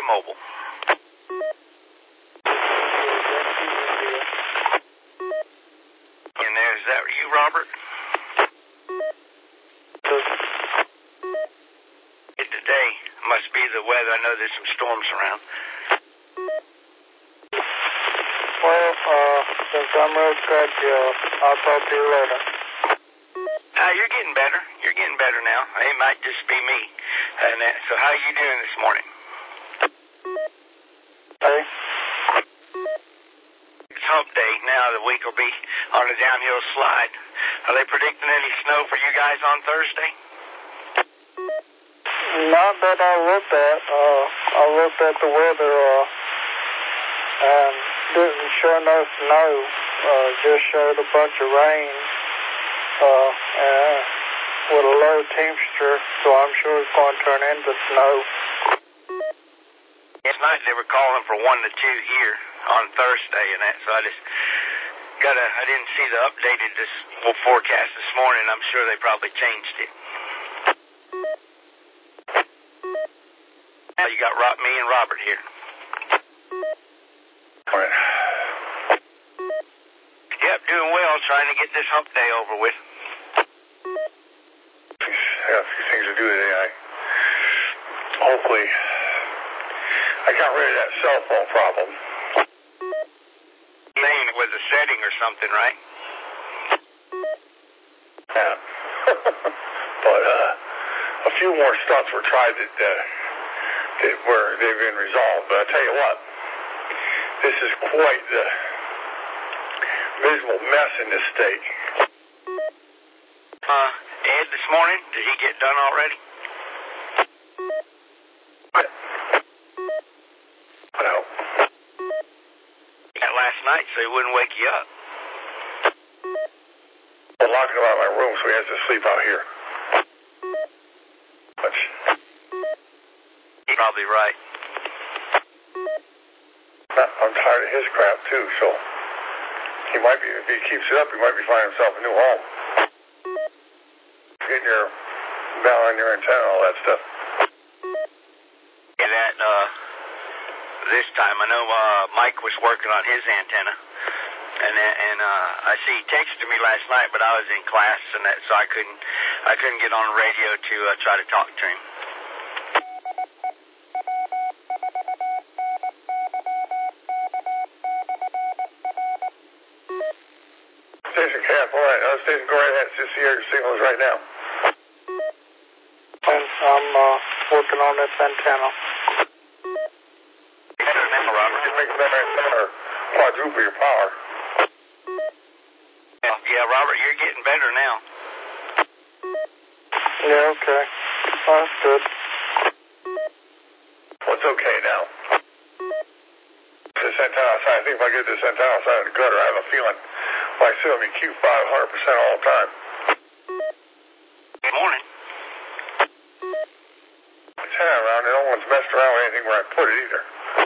India Mobile. And is that you, Robert? Today must be the weather. I know there's some storms around. Well, since I'm real scratchy, I'll talk to you later. You're getting better. You're getting better now. It might just be me. So how are you doing this morning? Hey? It's hump day now. The week will be on a downhill slide. Are they predicting any snow for you guys on Thursday? Not that I looked at. I looked at the weather, and didn't show no snow. Just showed a bunch of rain, and with a low temperature, so I'm sure it's going to turn into snow. Last night they were calling for 1 to 2 here on Thursday, and that, so I didn't see the updated forecast this morning. I'm sure they probably changed it. Now you got me and Robert here. Morning. Yep, doing well, trying to get this hump day over with. I got a few things to do today. Hopefully, I got rid of that cell phone problem. Saying it was a setting or something, right? Yeah. But a few more stunts were tried that they've been resolved. But I tell you what, this is quite the visual mess in this state. Ed this morning, did he get done already? No. Got last night, so he wouldn't wake you up. I'm locking him out of my room, so he has to sleep out here. But You're probably right. I'm tired of his crap too, so he might be, if he keeps it up, he might be finding himself a new home. Getting your bell on your antenna, all that stuff. Yeah, that, this time, I know, Mike was working on his antenna, and I see he texted me last night, but I was in class, and that, so I couldn't get on the radio to try to talk to him. Station Cap, all right. Station, go right ahead. Just see your signals right now. And I'm working on this antenna. Remember, Robert? Just make a better antenna or quadruple your power. Yeah, Robert, you're getting better now. Yeah, okay. That's good. What's okay now? This antenna outside, I think if I get this antenna outside of the gutter, I have a feeling like still be Q5 100% all the time. Good morning. Antenna around, and no one's messed around with anything where I put it either.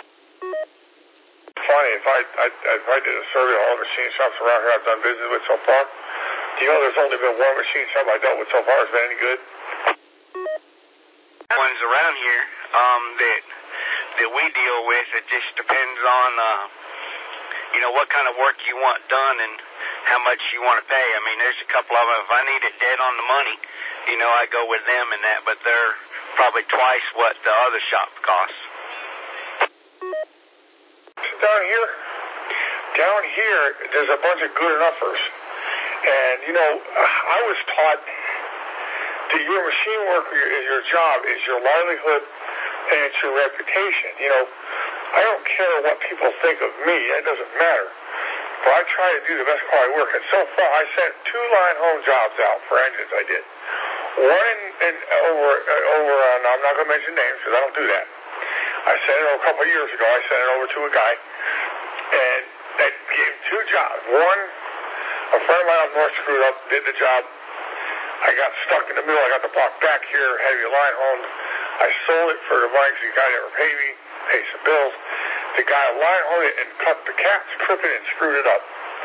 Funny, if I did a survey of all the machine shops around here I've done business with so far, do you know there's only been one machine shop I dealt with so far that's been any good? Ones around here that we deal with, it just depends on what kind of work you want done and how much you want to pay. I mean, there's a couple of them. If I need it dead on the money, I go with them and that, but they're probably twice what the other shop costs. Down here, there's a bunch of good enoughers. And, I was taught that your machine work is your job, is your livelihood, and it's your reputation. I don't care what people think of me. That doesn't matter. But I try to do the best quality work. And so far, I sent 2 line home jobs out for engines. I did. One over on, I'm not going to mention names because I don't do that. I sent it over a couple of years ago. I sent it over to a guy, and I gave him 2 jobs. One, a friend of mine up north screwed up, did the job. I got stuck in the middle. I got the block back here, had to be line homed. I sold it for the money because the guy never paid me, paid some bills. The guy line homed it and cut the caps crooked and screwed it up.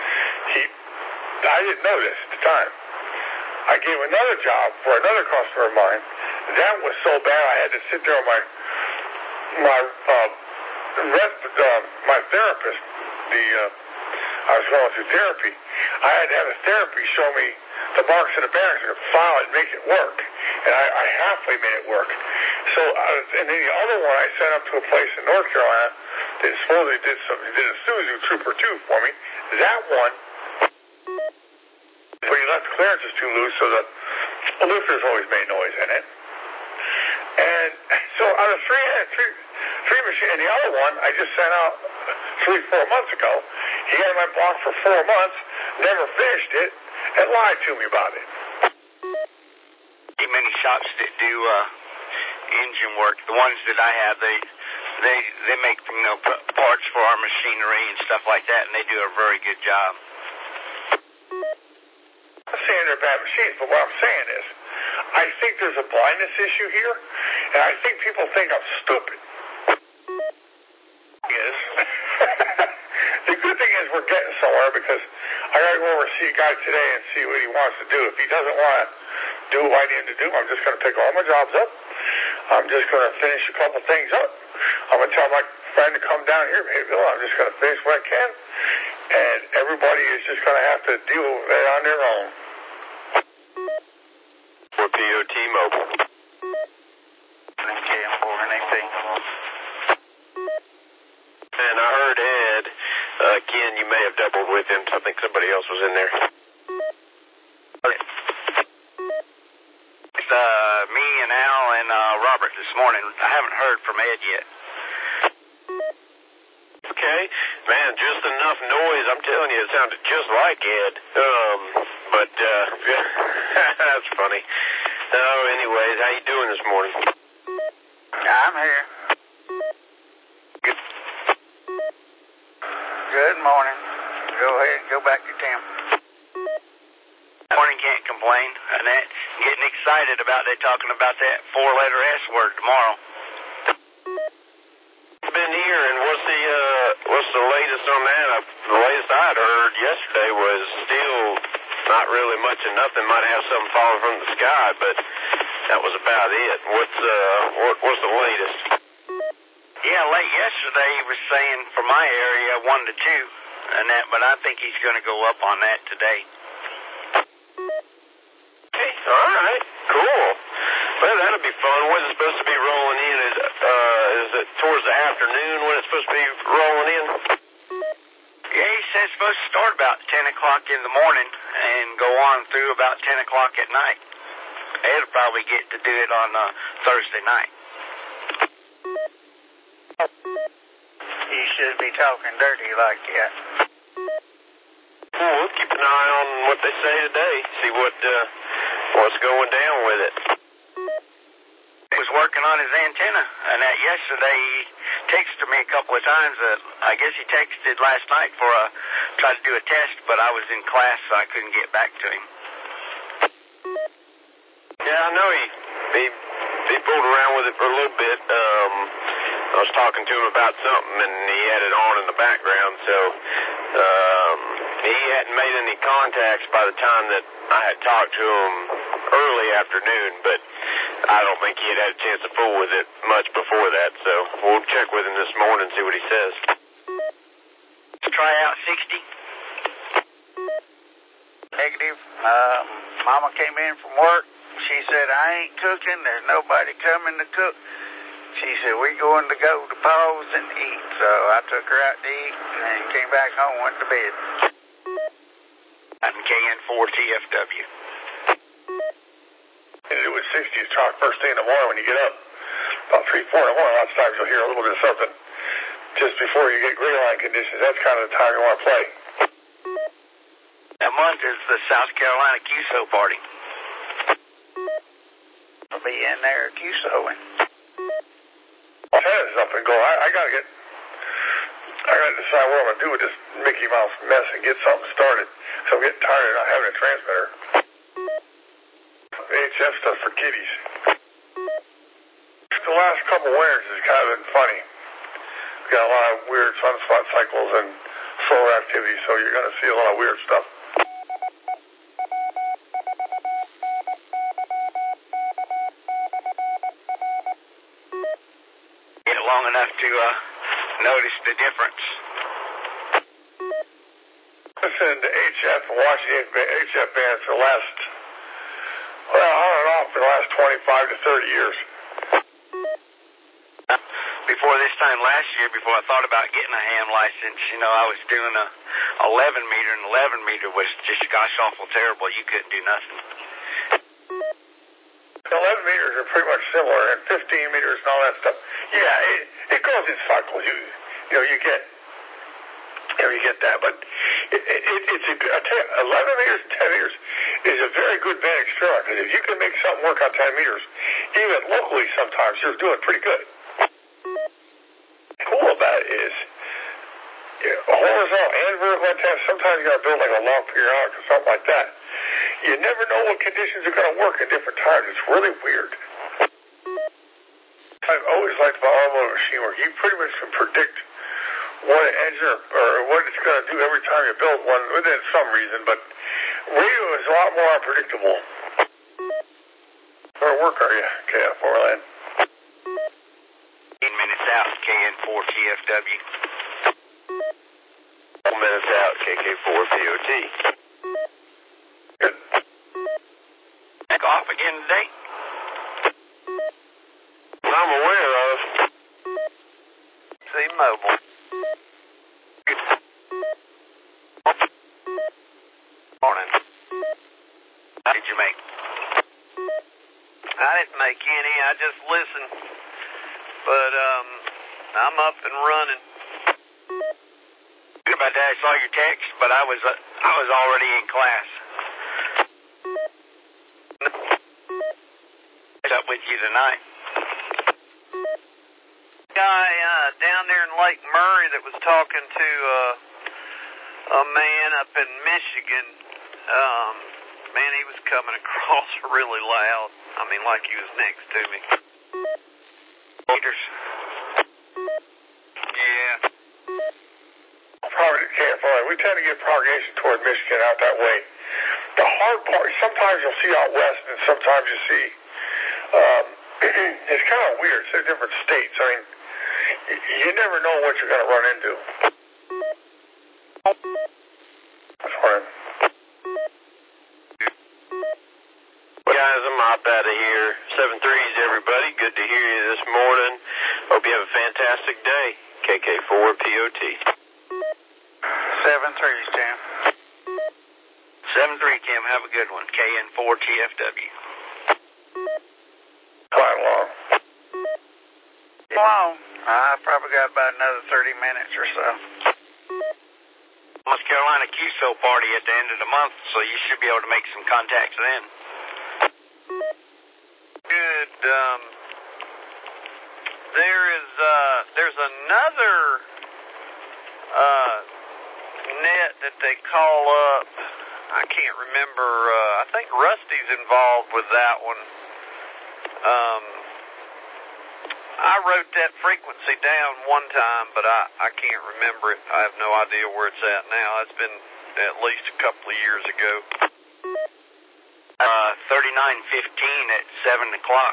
I didn't know this at the time. I gave another job for another customer of mine. That was so bad I had to sit there on my my therapist, I was going through therapy. I had to have a therapy show me the marks and the bearings and file it and make it work. And I halfway made it work. So, and then the other one I sent up to a place in North Carolina that supposedly did a Suzu Trooper 2 for me. That one, but he left the clearances too loose, so the lifter's always made noise in it. And so out of three machines, and the other one I just sent out 3-4 months ago. He had my block for 4 months, never finished it, and lied to me about it. Many shops that do engine work, the ones that I have, they make parts for our machinery and stuff like that, and they do a very good job. I'm not saying they're bad machines, but what I'm saying is, I think there's a blindness issue here, and I think people think I'm stupid. The good thing is we're getting somewhere because I got to go over and see a guy today and see what he wants to do. If he doesn't want to do what I need him to do, I'm just going to pick all my jobs up. I'm just going to finish a couple things up. I'm going to tell my friend to come down here. Hey, Bill, I'm just going to finish what I can. And everybody is just going to have to deal with it on their own. For POT Mobile. And I heard Ed, Ken, you may have doubled with him, so I think somebody else was in there. It's me and Al and Robert this morning. I haven't heard from Ed yet. Okay, man, just enough noise. I'm telling you, it sounded just like Ed. But that's funny. Anyways, how you doing this morning? I'm here. Good morning. Go ahead and go back to Tim. Morning, can't complain. And that, getting excited about they talking about that 4-letter S word tomorrow. Been here, and what's the latest on that? The latest I had heard yesterday was still not really much of nothing. Might have something falling from the sky, but that was about it. What's the latest? Yeah, late yesterday he was saying for my area 1 to 2, and that, but I think he's going to go up on that today. Okay, all right, cool. Well, that'll be fun. When's it supposed to be rolling in? Is it towards the afternoon when it's supposed to be rolling in? Yeah, he says it's supposed to start about 10 o'clock in the morning and go on through about 10 o'clock at night. Ed'll probably get to do it on Thursday night. You should be talking dirty like that. Well, we'll keep an eye on what they say today. See what's going down with it. He was working on his antenna, and that yesterday he texted me a couple of times. I guess he texted last night for try to do a test, but I was in class, so I couldn't get back to him. Yeah, I know he fooled around with it for a little bit. I was talking to him about something, and he had it on in the background, so he hadn't made any contacts by the time that I had talked to him early afternoon, but I don't think he had had a chance to fool with it much before that, so we'll check with him this morning and see what he says. Try out 60? Negative. Mama came in from work. She said, I ain't cooking. There's nobody coming to cook. She said, we're going to go to Paul's and eat. So I took her out to eat and then came back home and went to bed. And KN4 TFW. And it was 60s talk first thing in the morning when you get up. About 3-4 in the morning, lots of times you'll hear a little bit of something just before you get gray line conditions. That's kind of the time you want to play. That month is the South Carolina QSO party. I'll be in there QSOing. Well, heads up and go. I got to decide what I'm going to do with this Mickey Mouse mess and get something started. So I'm getting tired of not having a transmitter. HF stuff for kiddies. The last couple winters has kind of been funny. We got a lot of weird sunspot cycles and solar activity, so you're going to see a lot of weird stuff. Get long notice the difference. Listening to HF and watching HF bands for the last, on and off for the last 25 to 30 years. Before this time last year, before I thought about getting a ham license, I was doing a 11 meter, and 11 meter was just gosh awful terrible. You couldn't do nothing. 11 meters are pretty much similar, and 15 meters and all that stuff. Yeah, it goes in cycles. You get that, but it's a good. I tell you, 11 meters and 10 meters is a very good band experiment, because if you can make something work on 10 meters, even locally sometimes, you're doing pretty good. Cool about it is, horizontal and vertical antennas, sometimes you got to build like a long periodic or something like that. You never know what conditions are going to work at different times. It's really weird. I've always liked about automotive machine work. You pretty much can predict what an engine or what it's going to do every time you build one, within some reason, but radio is a lot more unpredictable. Where work are you, KF4 land? 10 minutes out, KN4 TFW. 4 minutes out, KK4 POT. Good. Back off again today? I'm aware of. T-Mobile. Morning. How did you make? I didn't make any. I just listened. But I'm up and running. Good about that. I saw your text, but I was already in class. What's up with you tonight? Guy down there in Lake Murray that was talking to a man up in Michigan. Man, he was coming across really loud. I mean, like he was next to me. Meters. Yeah. Probably KF4. We tend to get propagation toward Michigan out that way. The hard part, sometimes you'll see out west, and sometimes you see, it's kind of weird. It's different states. I mean, you never know what you're going to run into. That's fine. Guys, I'm up out of here. 7-3s, everybody. Good to hear you this morning. Hope you have a fantastic day. KK4 POT. 7-3s, Tim. 7-3, Kim. Have a good one. KN4 TFW. Flying along. Long. I probably got about another 30 minutes or so. North Carolina QSO party at the end of the month, so you should be able to make some contacts then. Good. There's another net that they call up. I can't remember. I think Rusty's involved with that one. I wrote that frequency down one time, but I can't remember it. I have no idea where it's at now. It's been at least a couple of years ago. 3915 at 7 o'clock.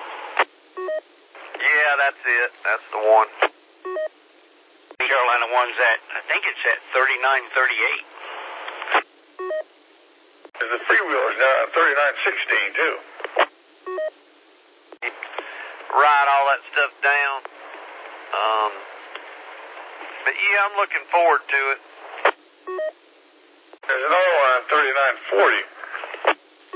Yeah, that's it. That's the one. Carolina one's at, I think it's at 3938. There's the freewheelers now at 3916 too. Write all that stuff down. But yeah, I'm looking forward to it. There's another one on 3940.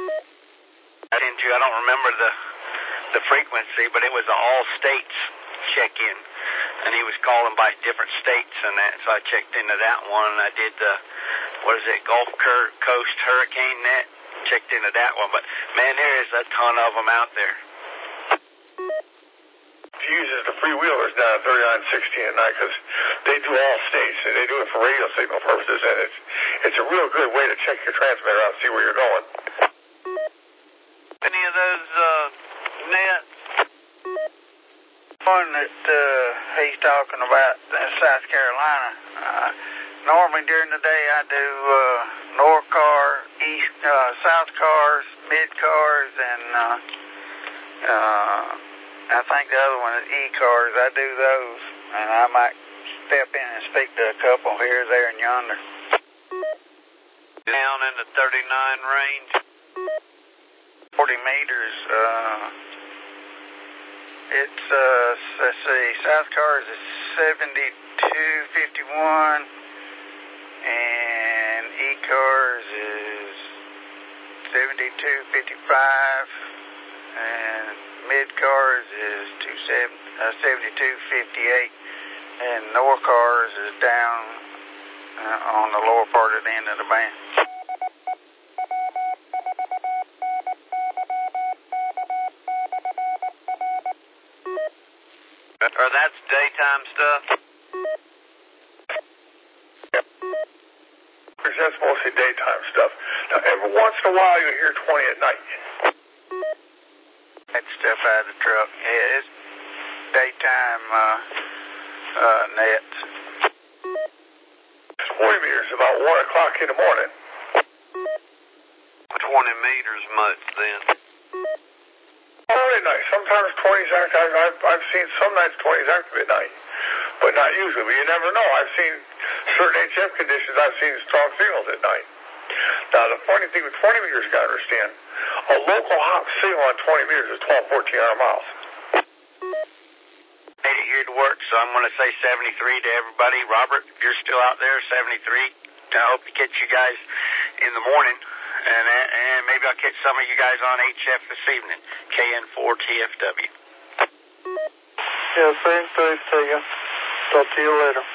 I don't remember the frequency, but it was an all states check-in, and he was calling by different states and that, so I checked into that one. I did the, Gulf Coast Hurricane Net, checked into that one, but man, there is a ton of them out there. He uses the freewheelers down at 3916 at night because they do all states, and they do it for radio signal purposes, and it's a real good way to check your transmitter out and see where you're going. Any of those nets? One that he's talking about in South Carolina. Normally during the day I do north car, east, south cars, mid cars, and I think the other one is E cars. I do those. and I might step in and speak to a couple here, there, and yonder. Down in the 39 range. 40 meters. It's, let's see, South Cars is 72.51, and E-Cars is 72.55, and Mid-Cars is 72.58, and North-Cars is down on the lower part of the end of the band. Or that's daytime stuff? That's mostly daytime stuff. Now, every once in a while, you'll hear 20 at night. That stuff out of the truck. Yeah, it's daytime nets. 40 meters, about 1 o'clock in the morning. 20 meters much then. Early night, sometimes 20's active. I've seen some nights 20's active at night, but not usually. But you never know. I've seen certain HF conditions. I've seen strong signals at night. Now, the funny thing with 20 meters, you got to understand, a local hot signal on 20 meters is 1,200-1,400 miles. Made it here to work, so I'm going to say 73 to everybody. Robert, if you're still out there, 73. I hope to catch you guys in the morning, and maybe I'll catch some of you guys on HF this evening, KN4TFW. Yeah, same thing to you. Talk to you later.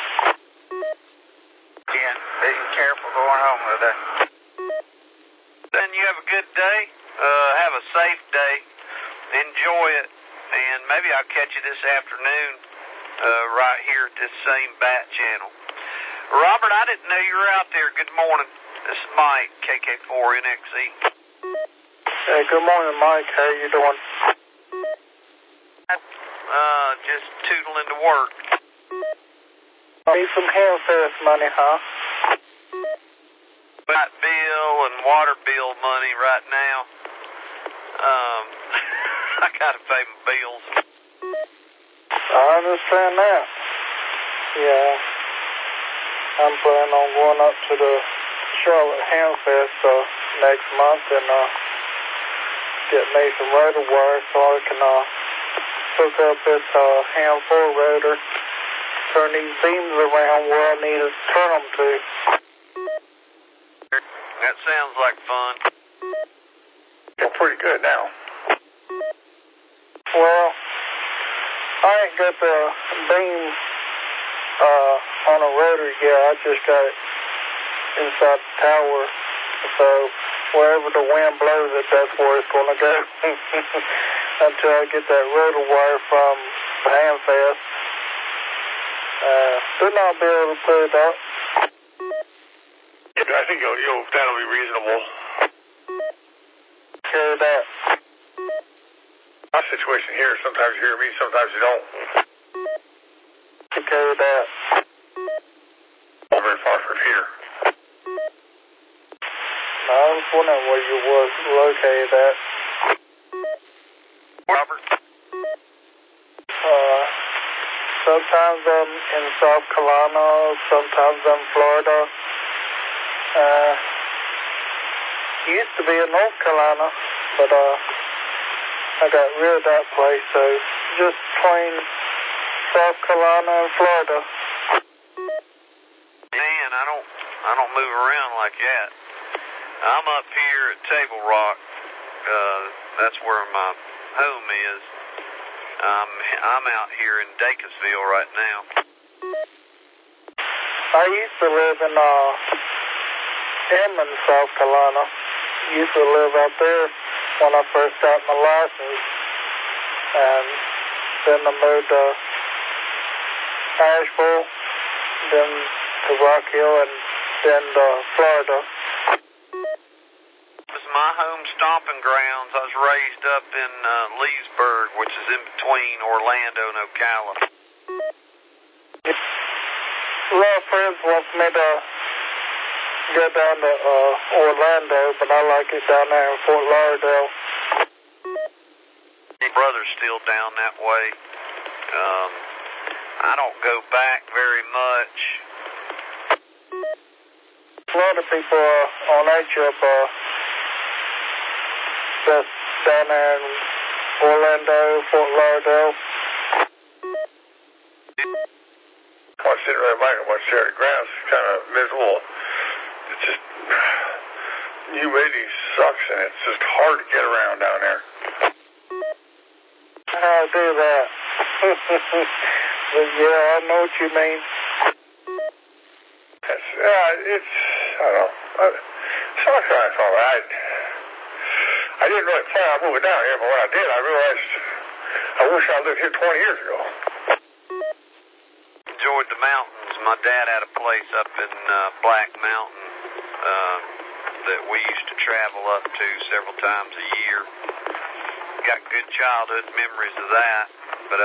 Yeah, be careful going home today. Then you have a good day. Have a safe day. Enjoy it. And maybe I'll catch you this afternoon right here at this same bat channel. Robert, I didn't know you were out there. Good morning. This is Mike, KK4NXE. Hey, good morning, Mike. How you doing? Just tootling to work. Need some Hamfest money, huh? Light bill and water bill money right now. I gotta pay my bills. I understand that. Yeah. I'm planning on going up to the Charlotte Hamfest next month and get me some rotor wire so I can hook up this Ham 4 rotor, turn these beams around where I need to turn them to. That sounds like fun. You're pretty good now. Well, I ain't got the beam on a rotor yet. I just got it inside the tower. So wherever the wind blows it, that's where it's going to go. Until I get that rotor wire from the Hamfest. Then I'll be able to put it up. I think that'll be reasonable. Carry that. My situation here, sometimes you hear me, sometimes you don't. Carry that. Not very far from here. I was wondering where you was located at. Robert? Sometimes I'm in South Carolina, sometimes I'm Florida. Used to be in North Carolina, but I got rid of that place, so just between South Carolina and Florida. Man, I don't move around like that. I'm up here at Table Rock. That's where my home is. I'm out here in Dacusville right now. I used to live in Edmond, South Carolina. Used to live out there when I first got my license. And then I moved to Asheville, then to Rock Hill, and then to Florida. This is my home stomping grounds. I was raised up in Leesburg, which is in between Orlando and Ocala. A lot of friends want me to go down to Orlando, but I like it down there in Fort Lauderdale. My brother's still down that way. I don't go back very much. A lot of people on that trip just down there in Orlando, Fort Lauderdale. I didn't really mind it much there. The ground's kind of miserable. It's just, humidity sucks, and it's just hard to get around down there. I do that. But yeah, I know what you mean. It's, I don't know. Sometimes all right. I didn't really plan on moving down here, but when I did, I realized I wish I lived here 20 years ago. Enjoyed the mountains. My dad had a place up in Black Mountain that we used to travel up to several times a year. Got good childhood memories of that. But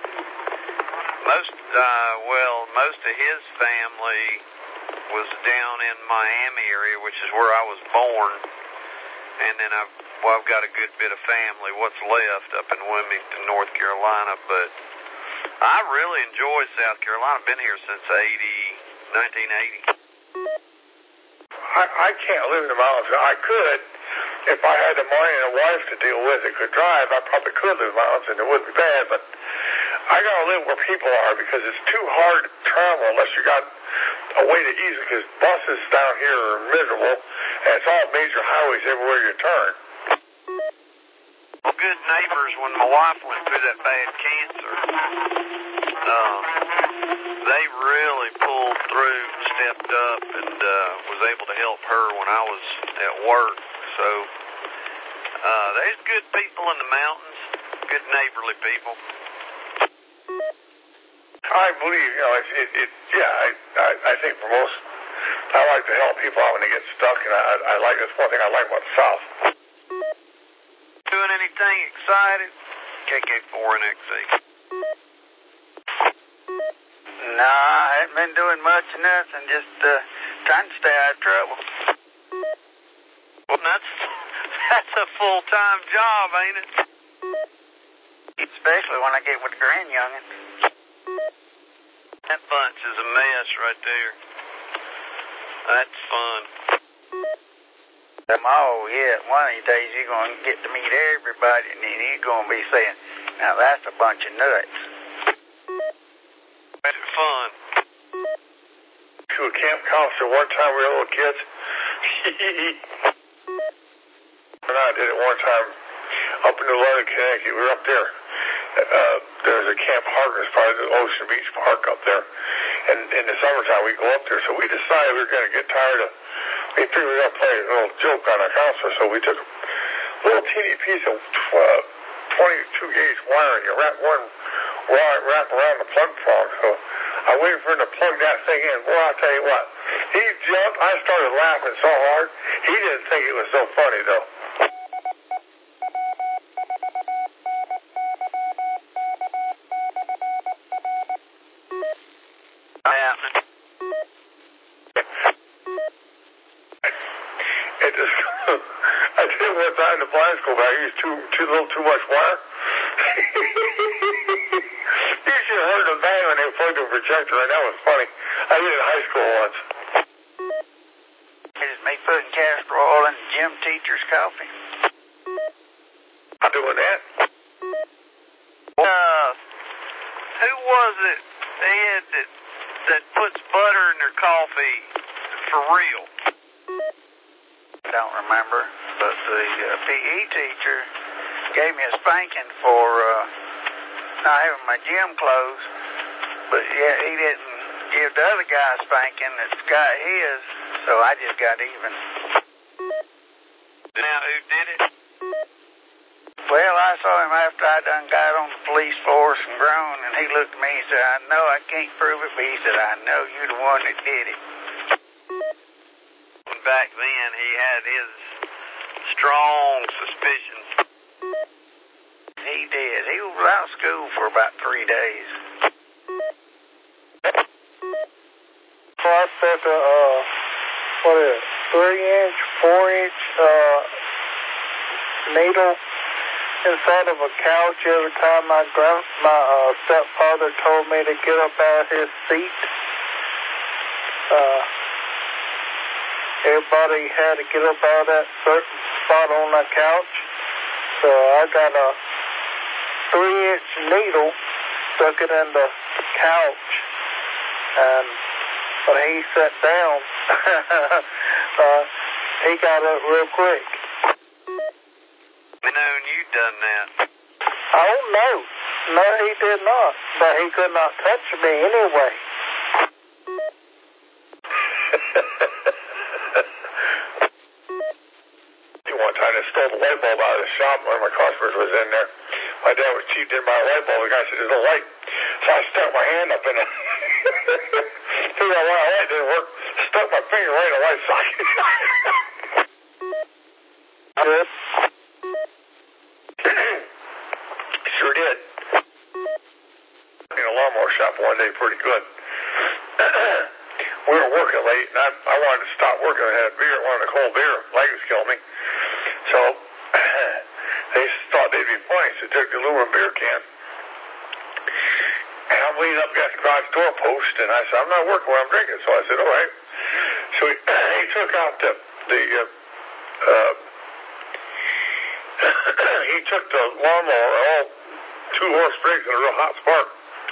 most of his family was down in Miami area, which is where I was born. And then I've got a good bit of family, what's left, up in Wilmington, North Carolina. But I really enjoyed South Carolina. I've been here since 1980. I can't live in the mountains. I could, if I had the money and a wife to deal with that could drive, I probably could live in the mountains and it wouldn't be bad, but I gotta live where people are because it's too hard to travel unless you got a way to ease it, because buses down here are miserable and it's all major highways everywhere you turn. Well, good neighbors, when my wife went through that bad cancer, they really pulled through, stepped up, and was able to help her when I was at work. So there's good people in the mountains, good neighborly people. I believe, I think for most, I like to help people out when they get stuck, and I like, that's one thing I like about the South. Doing anything excited? KK4NXE. No, I haven't been doing much of nothing, just trying to stay out of trouble. Well, that's a full-time job, ain't it? Especially when I get with the grand youngin'. That bunch is a mess right there. That's fun. Oh, yeah, one of these days you're going to get to meet everybody, and then you're going to be saying, now that's a bunch of nuts. That's fun. To a camp counselor one time we were little kids. And I did it one time up in New London, Connecticut. We were up there. There's a Camp Harkness, probably the Ocean Beach Park up there. And in the summertime, we go up there. So we decided we were going to get tired of, we figured we were going to play a little joke on our counselor. So we took a little teeny piece of 22-gauge wire and you wrap around the plug prong. So I waited for him to plug that thing in. Boy, I'll tell you what. He jumped. I started laughing so hard. He didn't think it was so funny, though. I did one time in the blind school, but I used too much wire. You should have heard them bang when they plugged the projector, and that was funny. I did it in high school once. It is me putting castor oil in the gym teacher's coffee. I'm doing that. Who was it, Ed, that puts butter in their coffee for real? I don't remember, but the PE teacher gave me a spanking for not having my gym clothes, but yeah, he didn't give the other guy a spanking that's got his, so I just got even. Now, who did it? Well, I saw him after I done got on the police force and grown, and he looked at me and said, I know I can't prove it, but he said, I know you're the one that did it. Back then, he had his strong suspicions. He did. He was out of school for about 3 days. So I set a, 3-inch, 4-inch needle inside of a couch every time my stepfather told me to get up out of his seat. Everybody had to get up out of that certain spot on the couch. So I got a 3-inch needle, stuck it in the couch, and when he sat down, he got up real quick. Known you done that. Oh, no. No, he did not. But he could not touch me anyway. One time I stole the light bulb out of the shop. One of my customers was in there. My dad was cheap, didn't buy a light bulb. The guy said, there's no light. So I stuck my hand up in it. Figured out why the light didn't work. Stuck my finger right in the light socket. Good. Sure did. In a lawnmower shop one day, pretty good. We were working late, and I wanted to stop working. I had a beer, wanted a cold beer. Leg was killing me. So they thought they'd be funny, so they took the aluminum beer can. And I'm leaning up against the garage door post, and I said, I'm not working when I'm drinking. So I said, all right. So he took out he took the lawnmower, all 2 horse rigs and a real hot spark.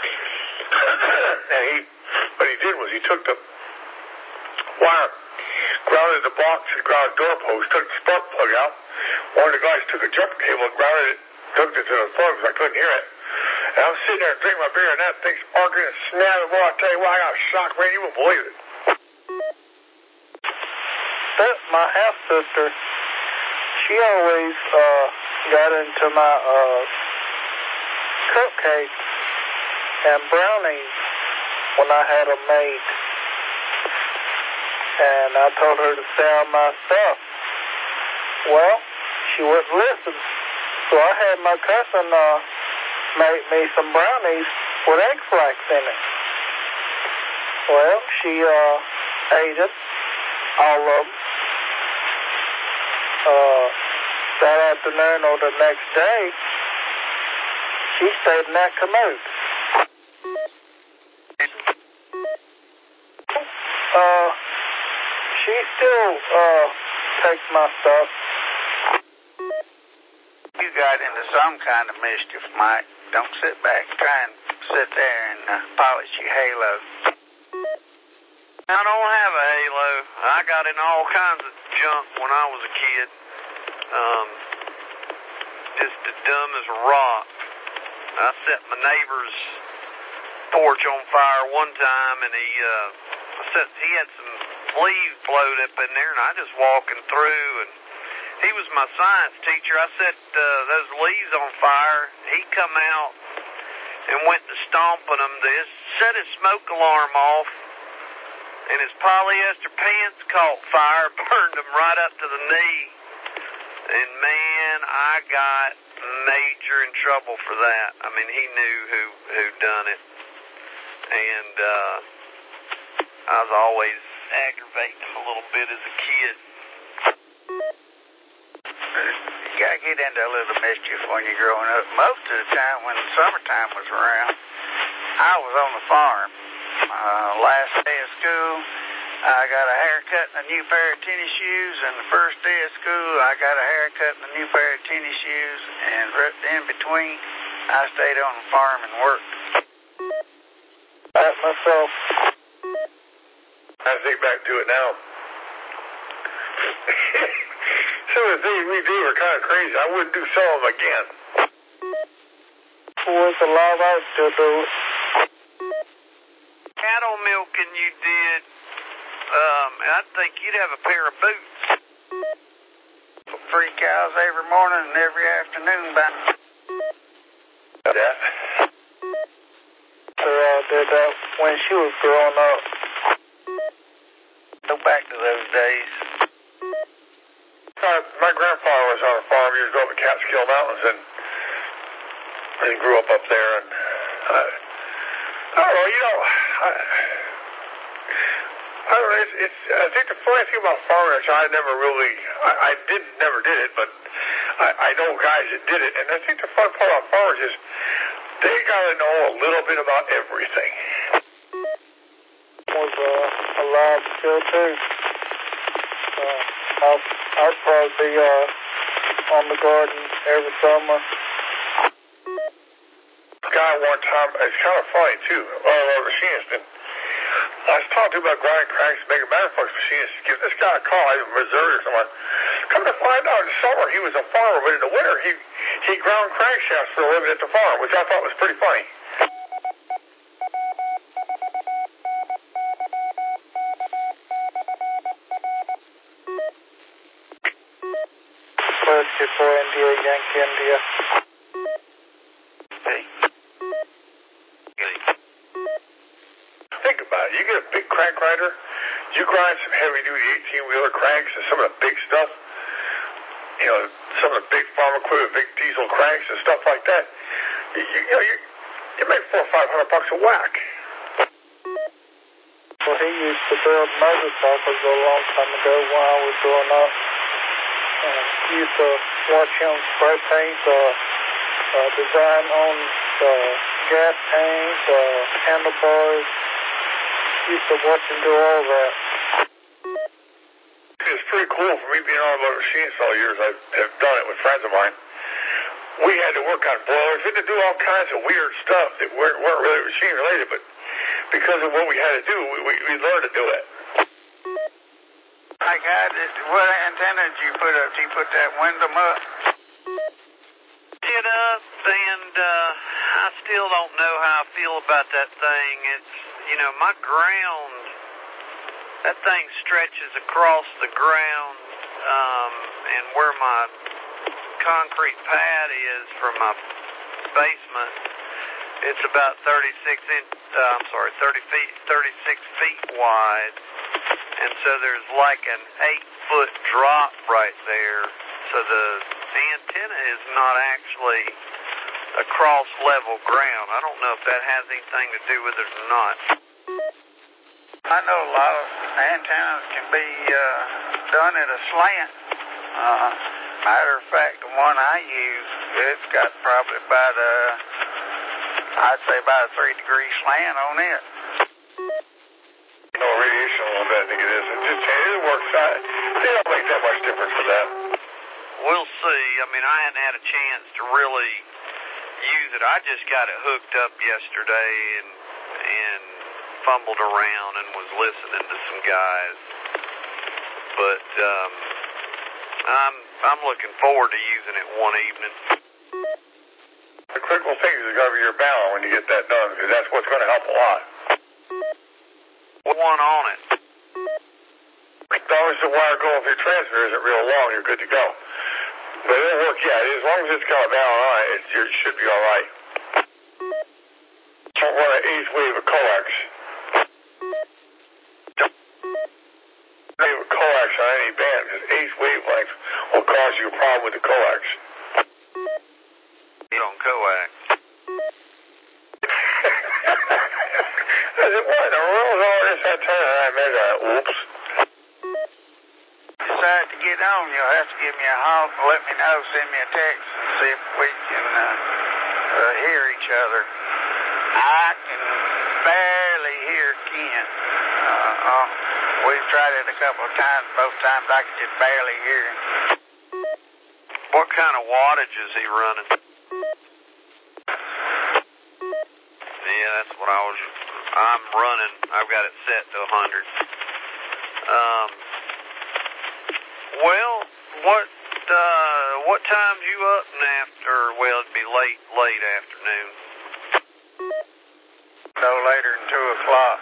And what he did was he took the wire, grounded the box, grounded door post, took the spark plug out. One of the guys took a jumper cable and grounded it, hooked it to the plug so I couldn't hear it. And I'm sitting there drinking my beer and that thing sparking and snapping. Boy, I tell you what, I got shocked, man. You wouldn't believe it. My half-sister, she always got into my cupcakes and brownies when I had them made. And I told her to sell my stuff. Well, she wouldn't listen. So I had my cousin make me some brownies with egg flax in it. Well, she ate it, all of them. That afternoon or the next day, she stayed in that commode. She still takes my stuff. You got into some kind of mischief, Mike. Don't sit back and try and sit there and polish your halo. I don't have a halo. I got in all kinds of junk when I was a kid. Just as dumb as a rock. I set my neighbor's porch on fire one time, and he had some leaves blowed up in there, and I just walking through, and he was my science teacher. I set those leaves on fire. He come out and went to stomping them. They set his smoke alarm off, and his polyester pants caught fire, burned him right up to the knee. And man, I got major in trouble for that. I mean, he knew who done it. And I was always aggravating him a little bit as a kid. You gotta get into a little mischief when you're growing up. Most of the time when summertime was around, I was on the farm. Last day of school, I got a haircut and a new pair of tennis shoes, and the first day of school, I got a haircut and a new pair of tennis shoes, and right in between, I stayed on the farm and worked. At myself. I think back to it now. Some of the things we do are kind of crazy. I wouldn't do some of them again. With a lot of to do. Cattle milking you did, I think you'd have a pair of boots. 3 cows every morning and every afternoon. Yeah. Did that when she was growing up. Go back to those days. My grandfather was on a farm years ago up in Catskill Mountains, and grew up there. And I don't know, I don't know. I think the funny thing about farming, I never did it, but I know guys that did it, and I think the fun part about farmers is they got to know a little bit about everything. Was a lab skill too. I'd probably be on the garden every summer. Guy one time, it's kind of funny too, a machinist, and I was talking to him about grinding cranks, making Matterflex machines. Give this guy a call, in Missouri or somewhere. Come to find out, in the summer he was a farmer, but in the winter he ground crankshafts for a living at the farm, which I thought was pretty funny. For India, Yankee India. Hey. Think about it. You get a big crank grinder, you grind some heavy-duty 18-wheeler cranks and some of the big stuff, you know, some of the big farm equipment, big diesel cranks and stuff like that. You make $400 or $500 a whack. Well, he used to build motorcycles a long time ago when I was growing up. Used to watch him spray paint, design on the gas tanks, handlebars. Used to watch him do all that. It's pretty cool for me being on about machines for all years. I have done it with friends of mine. We had to work on boilers. We had to do all kinds of weird stuff that weren't really machine related, but because of what we had to do, we learned to do it. My God, what antenna did you put up? Did you put that Wyndham up? It up, and I still don't know how I feel about that thing. It's, you know, my ground, that thing stretches across the ground, and where my concrete pad is from my basement, it's about 36 feet wide. And so there's like an 8-foot drop right there. So the antenna is not actually across level ground. I don't know if that has anything to do with it or not. I know a lot of antennas can be done at a slant. Matter of fact, the one I use, it's got probably about I'd say about a 3-degree slant on it. No radiation a little bit, I think it is. It works out. They don't make that much difference for that. We'll see. I mean, I hadn't had a chance to really use it. I just got it hooked up yesterday and fumbled around and was listening to some guys. But I'm looking forward to using it one evening. The critical thing is to cover your balance when you get that done, because that's what's going to help a lot. One on it. As long as the wire going through your transmitter isn't real long, you're good to go. But it'll work, yeah. As long as it's got a balance on it, you should be all right. Don't run an 8th wave of coax. Wave of coax on any band, because 8th wavelength will cause you a problem with the coax. You don't coax. I said, what in the world is all this antenna? I made that. Oops. Decide to get on, you'll have to give me a honk and let me know, send me a text and see if we can hear each other. I can barely hear Ken. We've tried it a couple of times. Both times I could just barely hear him. What kind of wattage is he running? Yeah, that's what I'm running. I've got it set to 100. Well, what time's you up and after? Well, it'd be late afternoon. No later than 2 o'clock.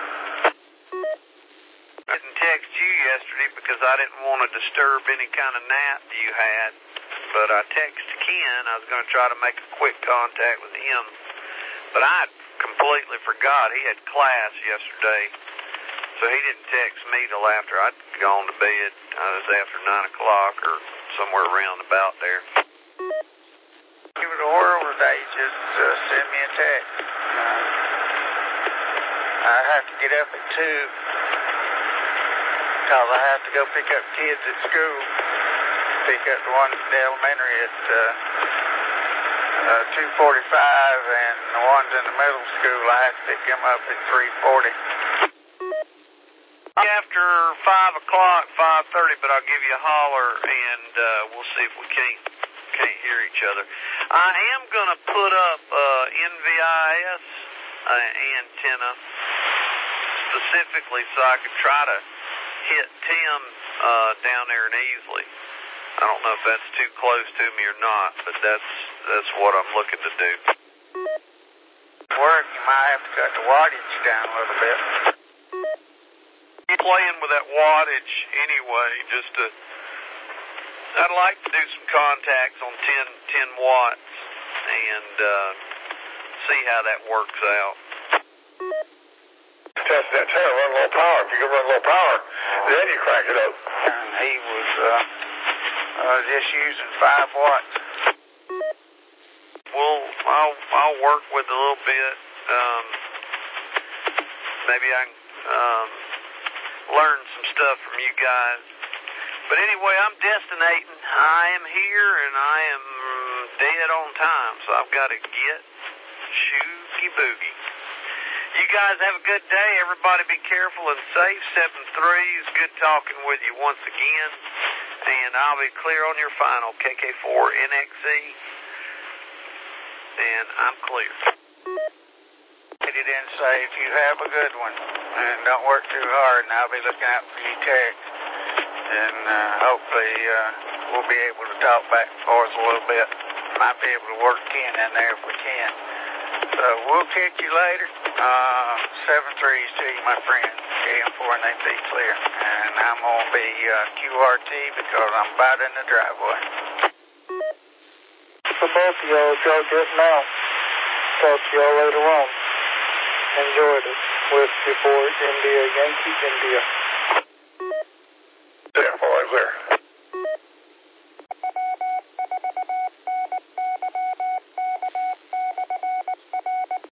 I didn't text you yesterday because I didn't want to disturb any kind of nap you had, but I texted Ken. I was going to try to make a quick contact with him, but I completely forgot. He had class yesterday, so he didn't text me till after I'd gone to bed. It was after 9 o'clock or somewhere around about there. Give it a whirl today. Just send me a text. I have to get up at 2 because I have to go pick up kids at school. pick up the ones at the elementary at 2:45, and the ones in the middle school, I have to pick them up at 3:40. After 5 o'clock, 5:30, but I'll give you a holler, and we'll see if we can't hear each other. I am going to put up NVIS antenna specifically so I could try to hit Tim down there in Easley. I don't know if that's too close to me or not, but that's what I'm looking to do. Work, you might have to cut the wattage down a little bit. Playing with that wattage anyway, I'd like to do some contacts on 10 watts and see how that works out. Test that antenna, run low power. If you can run low power, then you crank it up. And he was just using 5 watts. Well, I'll work with a little bit. Maybe I can learn some stuff from you guys. But anyway, I'm destinating. I am here, and I am dead on time, so I've got to get shooky boogie. You guys have a good day. Everybody be careful and safe. 7-3 is good talking with you once again. And I'll be clear on your final, KK4NXE. And I'm clear. Get it in safe. You have a good one. And don't work too hard, and I'll be looking out for your text. And hopefully we'll be able to talk back and forth a little bit. Might be able to work Ken in there if we can. So we'll catch you later. 7-3s to you, my friend. KM4NXE clear. And I'm going to be QRT because I'm about in the driveway. For both of y'all, if y'all get now, talk to y'all later on. Enjoyed it. Whiskey for India, Yankee, India.